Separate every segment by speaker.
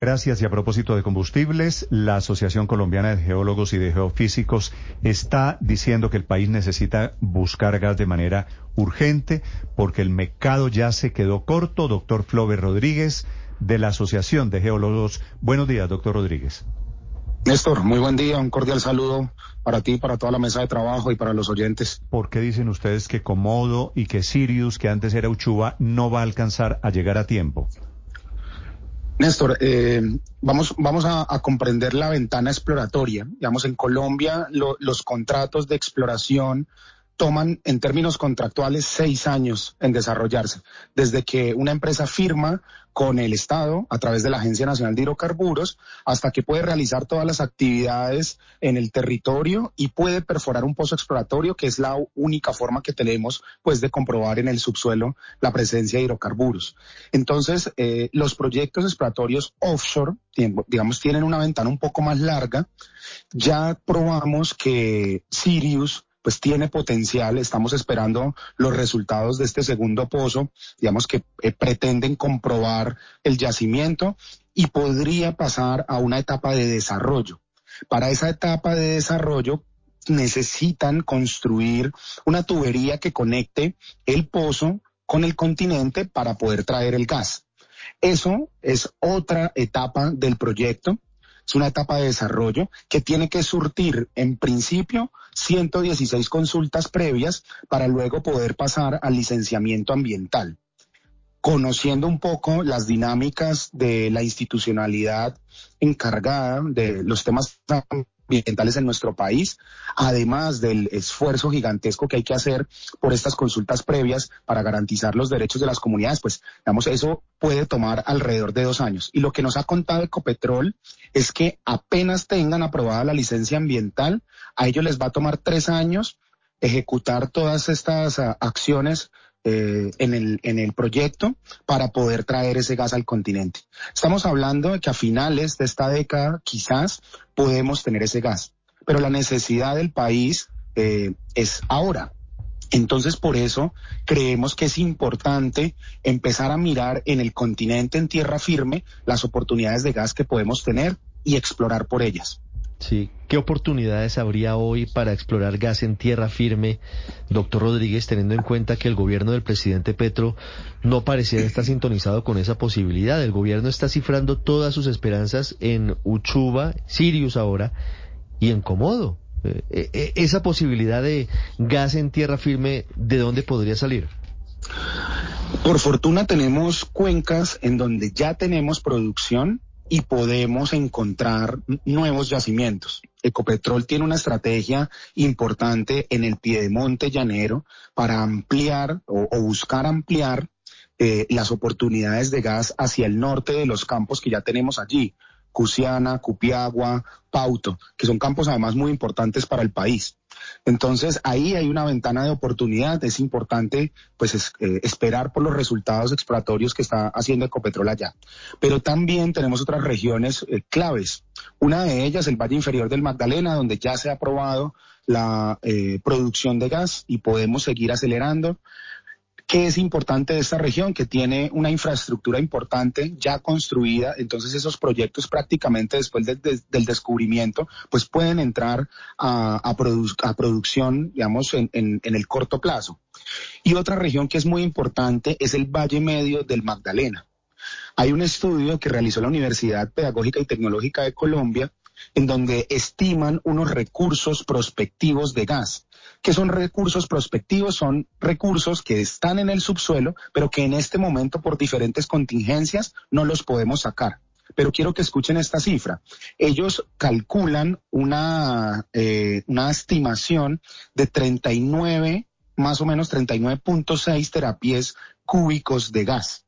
Speaker 1: Gracias. Y a propósito de combustibles, la Asociación Colombiana de Geólogos y de Geofísicos está diciendo que el país necesita buscar gas de manera urgente porque el mercado ya se quedó corto. Doctor Flover Rodríguez, de la Asociación de Geólogos. Buenos días, doctor Rodríguez.
Speaker 2: Néstor, muy buen día, un cordial saludo para ti, para toda la mesa de trabajo y para los oyentes.
Speaker 1: ¿Por qué dicen ustedes que Comodo y que Sirius, que antes era Uchuva, no va a alcanzar a llegar a tiempo?
Speaker 2: Néstor, vamos a comprender la ventana exploratoria. Digamos, en Colombia los contratos de exploración toman en términos contractuales 6 años en desarrollarse, desde que una empresa firma con el Estado a través de la Agencia Nacional de Hidrocarburos hasta que puede realizar todas las actividades en el territorio y puede perforar un pozo exploratorio, que es la única forma que tenemos pues de comprobar en el subsuelo la presencia de hidrocarburos. Entonces, los proyectos exploratorios offshore, digamos, tienen una ventana un poco más larga. Ya probamos que Sirius pues tiene potencial. Estamos esperando los resultados de este segundo pozo, digamos que pretenden comprobar el yacimiento y podría pasar a una etapa de desarrollo. Para esa etapa de desarrollo necesitan construir una tubería que conecte el pozo con el continente para poder traer el gas. Eso es otra etapa del proyecto. Es una etapa de desarrollo que tiene que surtir, en principio, 116 consultas previas para luego poder pasar al licenciamiento ambiental. Conociendo un poco las dinámicas de la institucionalidad encargada de los temas ambientales en nuestro país, además del esfuerzo gigantesco que hay que hacer por estas consultas previas para garantizar los derechos de las comunidades, pues, digamos, eso puede tomar alrededor de 2 años. Y lo que nos ha contado Ecopetrol es que apenas tengan aprobada la licencia ambiental, a ellos les va a tomar 3 años ejecutar todas estas acciones en el proyecto para poder traer ese gas al continente. Estamos hablando de que a finales de esta década quizás podemos tener ese gas, pero la necesidad del país es ahora. Entonces, por eso creemos que es importante empezar a mirar en el continente, en tierra firme, las oportunidades de gas que podemos tener y explorar por ellas.
Speaker 3: Sí, ¿qué oportunidades habría hoy para explorar gas en tierra firme, doctor Rodríguez, teniendo en cuenta que el gobierno del presidente Petro no pareciera estar sintonizado con esa posibilidad? El gobierno está cifrando todas sus esperanzas en Uchuva, Sirius ahora, y en Comodo. Esa posibilidad de gas en tierra firme, ¿de dónde podría salir?
Speaker 2: Por fortuna tenemos cuencas en donde ya tenemos producción y podemos encontrar nuevos yacimientos. Ecopetrol tiene una estrategia importante en el piedemonte llanero para ampliar o buscar ampliar las oportunidades de gas hacia el norte de los campos que ya tenemos allí. Cusiana, Cupiagua, Pauto, que son campos además muy importantes para el país. Entonces ahí hay una ventana de oportunidad. Es importante pues esperar por los resultados exploratorios que está haciendo Ecopetrol allá. Pero también tenemos otras regiones claves. Una de ellas, el Valle Inferior del Magdalena, donde ya se ha aprobado la producción de gas y podemos seguir acelerando. ¿Qué es importante de esta región? Que tiene una infraestructura importante ya construida, entonces esos proyectos prácticamente después del descubrimiento pues pueden entrar a producción, digamos, en el corto plazo. Y otra región que es muy importante es el Valle Medio del Magdalena. Hay un estudio que realizó la Universidad Pedagógica y Tecnológica de Colombia en donde estiman unos recursos prospectivos de gas. ¿Qué son recursos prospectivos? Son recursos que están en el subsuelo, pero que en este momento por diferentes contingencias no los podemos sacar. Pero quiero que escuchen esta cifra. Ellos calculan una estimación de 39, más o menos 39.6 terapiés cúbicos de gas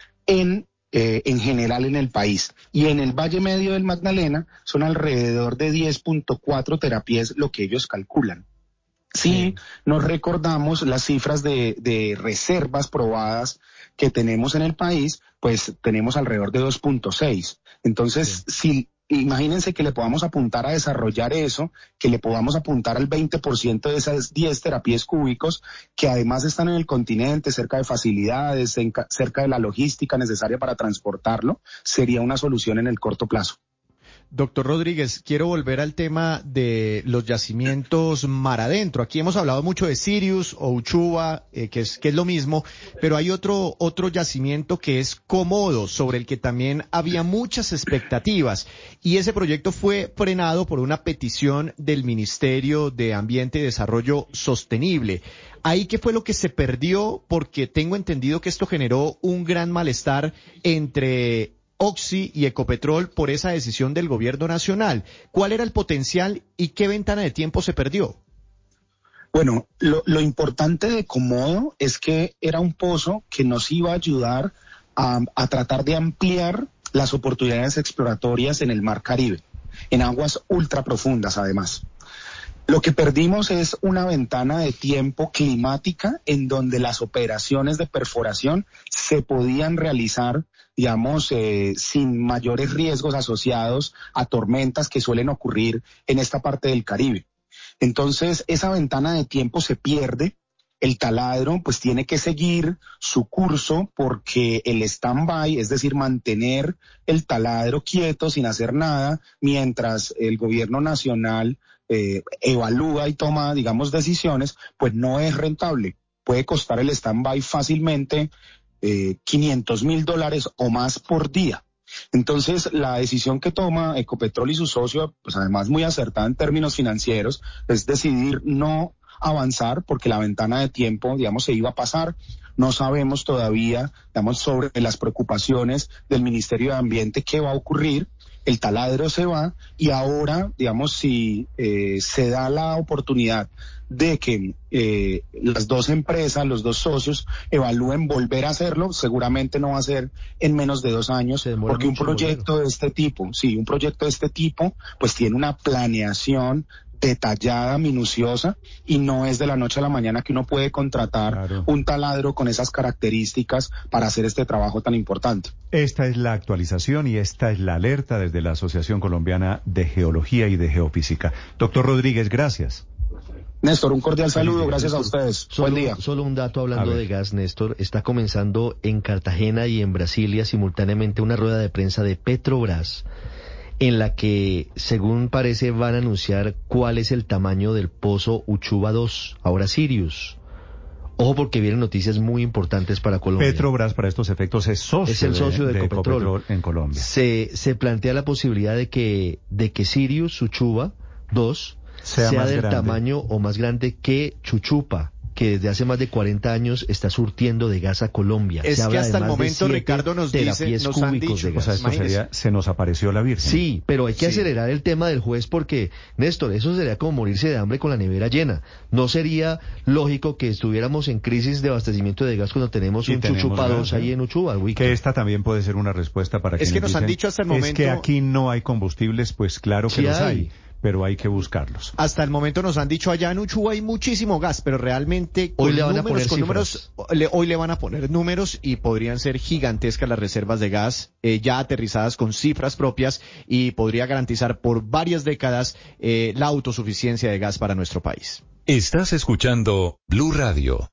Speaker 2: en general en el país. Y en el Valle Medio del Magdalena son alrededor de 10.4 terapiés lo que ellos calculan. Si nos recordamos las cifras de reservas probadas que tenemos en el país, pues tenemos alrededor de 2.6. Entonces, si imagínense que le podamos apuntar a desarrollar eso, que le podamos apuntar al 20% de esas 10 terapias cúbicos, que además están en el continente, cerca de facilidades, cerca de la logística necesaria para transportarlo, sería una solución en el corto plazo.
Speaker 4: Doctor Rodríguez, quiero volver al tema de los yacimientos mar adentro. Aquí hemos hablado mucho de Sirius o Uchuva, que es lo mismo, pero hay otro yacimiento que es Komodo, sobre el que también había muchas expectativas, y ese proyecto fue frenado por una petición del Ministerio de Ambiente y Desarrollo Sostenible. ¿Ahí qué fue lo que se perdió? Porque tengo entendido que esto generó un gran malestar entre Oxy y Ecopetrol por esa decisión del gobierno nacional. ¿Cuál era el potencial y qué ventana de tiempo se perdió?
Speaker 2: Bueno, lo importante de Komodo es que era un pozo que nos iba a ayudar a tratar de ampliar las oportunidades exploratorias en el Mar Caribe, en aguas ultra profundas además. Lo que perdimos es una ventana de tiempo climática en donde las operaciones de perforación se podían realizar, digamos, sin mayores riesgos asociados a tormentas que suelen ocurrir en esta parte del Caribe. Entonces, esa ventana de tiempo se pierde. El taladro pues tiene que seguir su curso porque el stand-by, es decir, mantener el taladro quieto sin hacer nada mientras el gobierno nacional evalúa y toma, digamos, decisiones, pues no es rentable. Puede costar el stand-by fácilmente $500,000 o más por día. Entonces, la decisión que toma Ecopetrol y su socio, pues además muy acertada en términos financieros, es decidir no avanzar porque la ventana de tiempo, digamos, se iba a pasar. No sabemos todavía, digamos, sobre las preocupaciones del Ministerio de Ambiente, qué va a ocurrir. El taladro se va y ahora, digamos, si se da la oportunidad de que las dos empresas, los dos socios, evalúen volver a hacerlo, seguramente no va a ser en menos de 2 años, porque un proyecto de este tipo, pues tiene una planeación detallada, minuciosa, y no es de la noche a la mañana que uno puede contratar un taladro con esas características para hacer este trabajo tan importante.
Speaker 1: Esta es la actualización y esta es la alerta desde la Asociación Colombiana de Geología y de Geofísica. Doctor Rodríguez, gracias.
Speaker 2: Néstor, un cordial saludo, gracias a ustedes. Buen día.
Speaker 3: Solo un dato hablando de gas, Néstor. Está comenzando en Cartagena y en Brasilia simultáneamente una rueda de prensa de Petrobras, en la que, según parece, van a anunciar cuál es el tamaño del pozo Uchuva 2, ahora Sirius. Ojo, porque vienen noticias muy importantes para Colombia.
Speaker 1: Petrobras, para estos efectos, es el socio de Ecopetrol en Colombia.
Speaker 3: Se plantea la posibilidad de que Sirius Uchuva 2 sea del tamaño o más grande que Chuchupa, que desde hace más de 40 años está surtiendo de gas a Colombia.
Speaker 4: Es que hasta el momento, Ricardo, nos han dicho,
Speaker 1: o sea, esto sería, se nos apareció la Virgen.
Speaker 3: Sí, pero hay que acelerar el tema del juez porque, Néstor, eso sería como morirse de hambre con la nevera llena. No sería lógico que estuviéramos en crisis de abastecimiento de gas cuando tenemos un Chuchupa 2 ahí en Uchuva.
Speaker 1: Que esta también puede ser una respuesta para quienes
Speaker 4: nos han dicho hasta el momento...
Speaker 1: Es que aquí no hay combustibles, pues claro que los hay, pero hay que buscarlos.
Speaker 4: Hasta el momento nos han dicho allá en Uchuva hay muchísimo gas, pero realmente
Speaker 3: hoy le van a poner números,
Speaker 4: hoy le van a poner números y podrían ser gigantescas las reservas de gas ya aterrizadas con cifras propias y podría garantizar por varias décadas la autosuficiencia de gas para nuestro país.
Speaker 5: Estás escuchando Blue Radio.